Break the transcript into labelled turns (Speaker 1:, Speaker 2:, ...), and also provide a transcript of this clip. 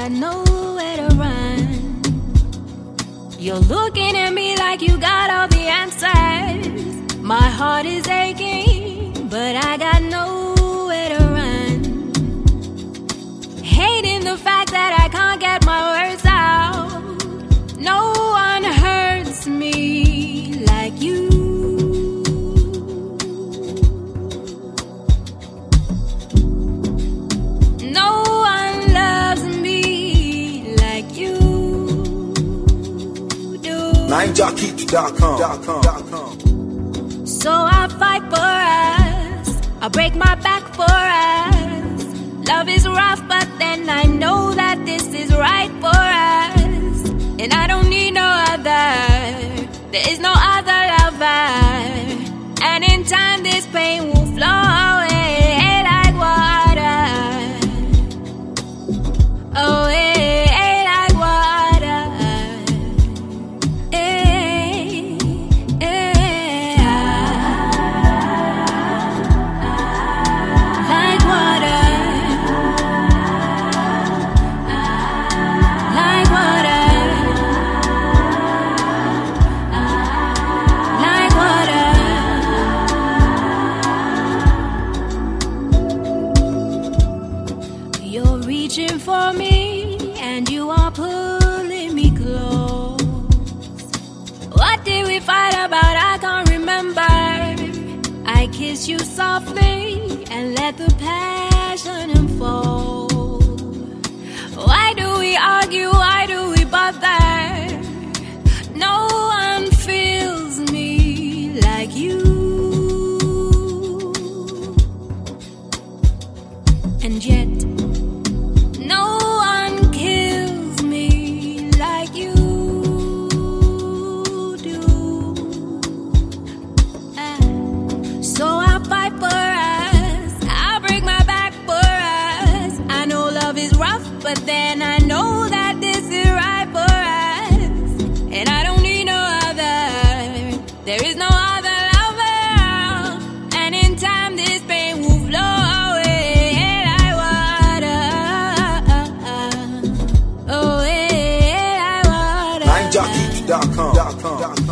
Speaker 1: got nowhere to run. You're looking at me like you got all the answers. My heart is aching, but I got nowhere to run. Hating the fact that I can't get my words out. No one hurts me like you. No one loves me like you do.
Speaker 2: NineJockey.com.
Speaker 1: So I fight for us, I break my back for us. Love is rough, but then I know that this is right for us. And I don't need no other, there is no other lover. And in time this pain will flow away like water. Away like water. Like water. Like water. Like water. You're reaching for me and you are pulling me close. What did we fight about? I can't remember. I kiss you softly and let the passion unfold. Why do we argue? Why do we bother? No one feels me like you. And yet no one kills me like you do. So I fight for us, I break my back for us. I know love is rough, but then I know that this is right for us. And I don't need no other, there is no other lover. And in time this pain will flow away like water. Away like water.
Speaker 2: NineJockey.com.